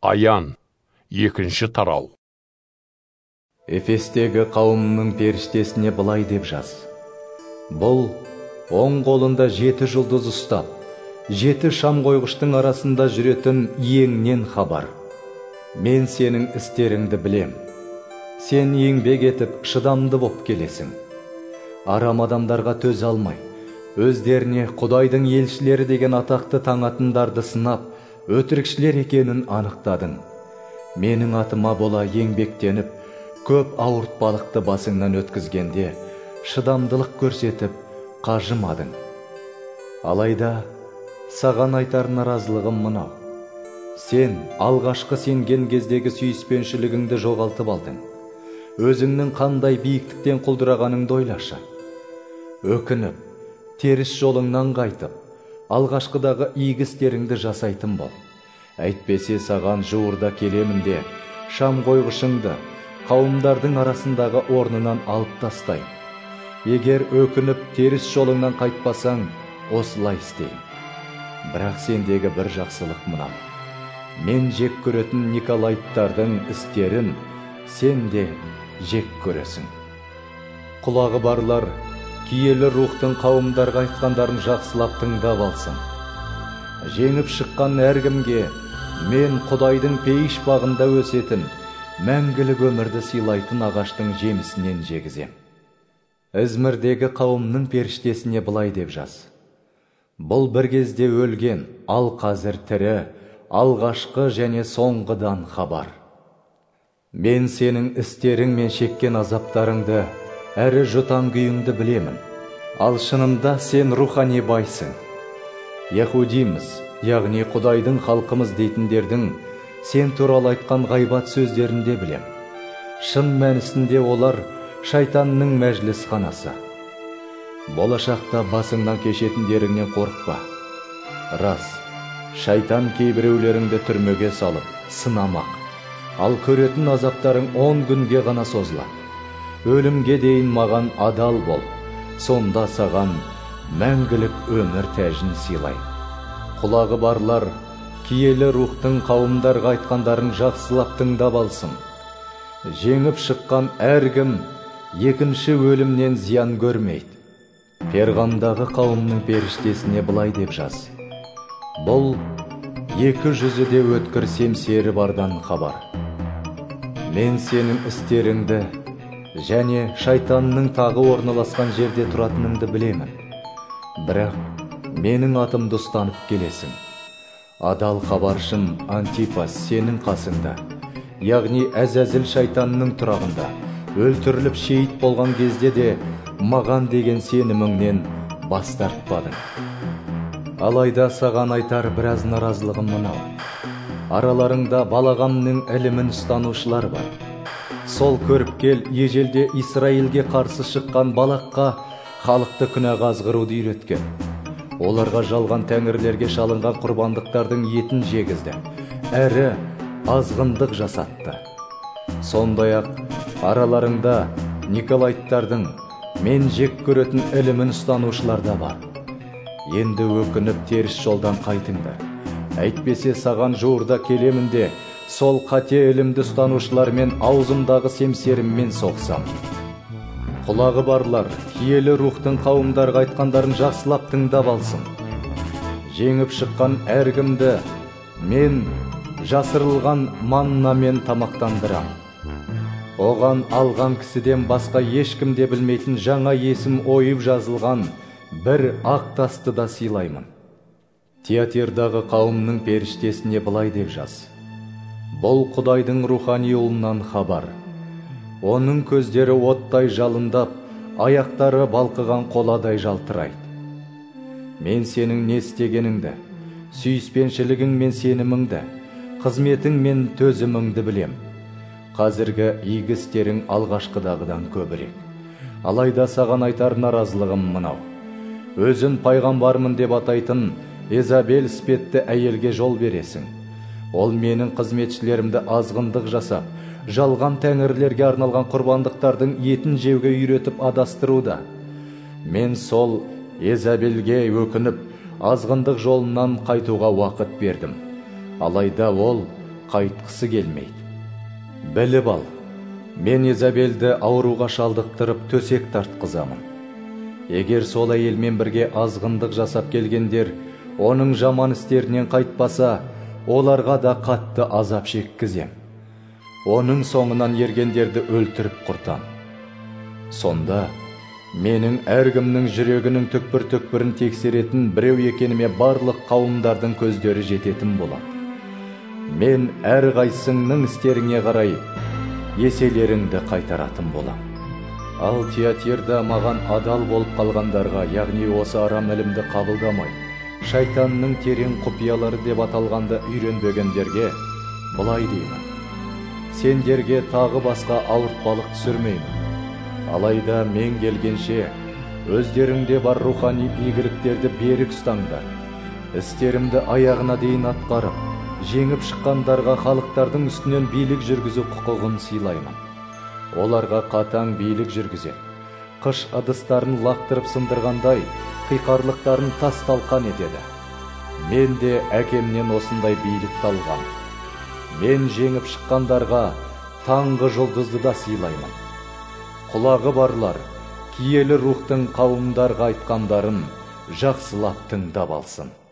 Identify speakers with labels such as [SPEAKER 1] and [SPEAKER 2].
[SPEAKER 1] Аян, 2 тарау.
[SPEAKER 2] Эфестегі қауымның періштесіне былай деп жаз. Бұл оң қолында 7 жұлдыз ұстап, 7 шам қойғыштың арасында жүретін иеңнен хабар. Мен сенің істеріңді білем. Сен еңбек етіп, шыдамды боп келесің. Арам адамдарға төз алмай, өздеріне Құдайдың елшілері деген атақты таңатындарды сынап, өтірікшілер екенін анықтадың. Менің атыма бола еңбектеніп, көп ауыртпалықты басыңнан өткізгенде, шыдамдылық көрсетіп, қажымадың. Алайда, саған айтар наразылығым мынау. Сен алғашқы сенген кездегі сүйіспеншілігіңді жоғалтып алдың. Өзіңнің қандай биіктіктен құлдырағаныңды ойлашы. Өкініп, теріс жолыңнан қайтып, алғашқыдағы игі істеріңді жасайтын бол. Әйтпесе саған жуырда келемін де, шам қойғышыңды қауымдардың арасындағы орнынан алып тастай. Егер өкініп теріс жолыңнан қайтпасаң, осылай істейін. Бірақ сендегі бір жақсылық мынау. Мен жек көретін Николайттардың істерін сен де жек көресің. Құлағы барлар киелі рухтың қауымдарға айтқандарын жақсылап тыңдап алсын. Жеңіп шыққан әркімге мен Құдайдың пейіш бағында өсетін, мәңгілік өмірді сыйлайтын ағаштың жемісінен жегізем. Измирдегі қауымның періштесіне былай деп жаз. Бұл бір кезде өлген, ал қазір тірі, алғашқы және соңғыдан хабар. Мен сенің істерің мен шеккен азаптарыңды, әрі жұтаң күйіңді білемін. Ал шынында сен рухани байсың. Яхудиміз, яғни Құдайдың халқымыз дейтіндердің сен туралы айтқан ғайбат сөздерінде білем. Шын мәнісінде олар шайтанның мәжіліс қанасы. Болашақта басыңнан кешетіндеріңнен қорықпа. Рас, шайтан кейбіреулеріңді түрмеге салып, сынамақ. Ал көретін азаптарың 10 күнге ғана созылады. Өлімге дейін маған адал бол, сонда саған мәңгілік өмір тәжін сыйлай. Құлағы барлар киелі рухтың қауымдарға айтқандарын жақсылап тыңдап алсын. Жеңіп шыққан әркім екінші өлімнен зиян көрмейді. Перғамдағы қауымның періштесіне былай деп жаз. Бұл 2 жүзі де өткір семсері бардан хабар. Мен сенің істеріңді және шайтанның тағы орналасқан жерде тұратыныңды білемін. Бірақ менің атымды ұстанып келесің. Адал хабаршым Антипас сенің қасыңда, яғни Әзәзіл шайтанның тұрағында, өлтіріліп шейіт болған кезде де маған деген сеніміңнен бас тартпадың. Алайда саған айтар біраз наразылығым мынау. Араларыңда Балағамның ілімін ұстанушылар бар. Сол көріпкел ежелде Исраилге қарсы шыққан Балаққа халықты күнәға азғыруды үйреткен. Оларға жалған тәңірлерге шалынған құрбандықтардың етін жегізді, әрі азғындық жасатты. Сондай-ақ араларыңда Николайттардың мен жек көретін ілімін ұстанушылар да бар. Енді өкініп теріс жолдан қайтыңдар. Әйтпесе саған жуырда келемін де, сол қате ілімді ұстанушылармен аузымдағы семсеріммен соқсам. Құлағы барлар киелі рухтың қауымдарға айтқандарын жақсылап тыңдап алсын. Жеңіп шыққан әркімді мен жасырылған маннамен тамақтандырам. Оған алған кісіден басқа ешкімде білмейтін жаңа есім ойып жазылған бір ақ тасты да сыйлаймын. Тиатирдағы қауымның періштесіне былай деп жаз. Бұл Құдайдың рухани ұлынан хабар. Оның көздері оттай жалындап, аяқтары балқыған қоладай жалтырайды. Мен сенің не істегеніңді, сүйіспеншілігің мен сеніміңді, қызметің мен төзіміңді білем. Қазіргі игі істерің алғашқыдағыдан көбірек. Алайда саған айтар наразылығым мынау. Өзін пайғамбармын деп атайтын Изабель іспетті әйелге жол бересің. Ол менің қызметшілерімді азғындық жасап, жалған тәңірлерге арналған құрбандықтардың етін жеуге үйретіп адастыруда. Мен сол Изабельге өкініп, азғындық жолынан қайтуға уақыт бердім. Алайда ол қайтқысы келмейді. Біліп ал, мен Изабелді ауруға шалдықтырып төсек тартқызамын. Егер сол әйелмен бірге азғындық жасап келгендер оның жаман істерінен қайтпаса, оларға да қатты азап шеккізем. Оның соңынан ергендерді өлтіріп құртам. Сонда менің әркімнің жүрегінің түкпір-түкпірін тексеретін біреу екеніме барлық қауымдардың көздері жететін болады. Мен әрқайсыңның істеріңе қарай еселеріңді қайтаратын болам. Ал Тиатирда маған адал болып қалғандарға, яғни осы арам ілімді қабылдамай, шайтанның терең құпиялары деп аталғанда үйренбегендерге былай деймін: сендерге тағы басқа ауыртпалық түсірмеймін. Алайда мен келгенше өздеріңде бар рухани игіліктерді берік ұстаңдар. Істерімді аяғына дейін атқарып, жеңіп шыққандарға халықтардың үстінен билік жүргізу құқығын сыйлаймын. Оларға қатаң билік жүргізеді. Қыш ыдыстарын лақтырып сындырғандай, қиқарлықтарын тас талқан етеді. Мен де әкемнен осындай билікті алғам. Мен жеңіп шыққандарға таңғы жұлдызды да сыйлаймын. Құлағы барлар, киелі рухтың қауымдарға айтқандарын жақсылап тыңдап алсын.